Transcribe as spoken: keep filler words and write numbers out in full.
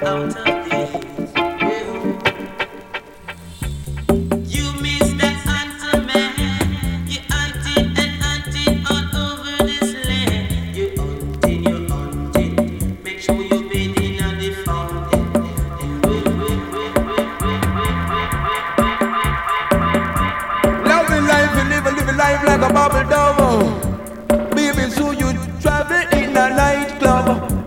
out of this. You Mister Hunter Man, you hunting and hunting all over this land. You hunting, you hunting, make sure you're bathing on the fountain. Loving life, you live a living life like a bubble dove. Baby, so you travel in a nightclub.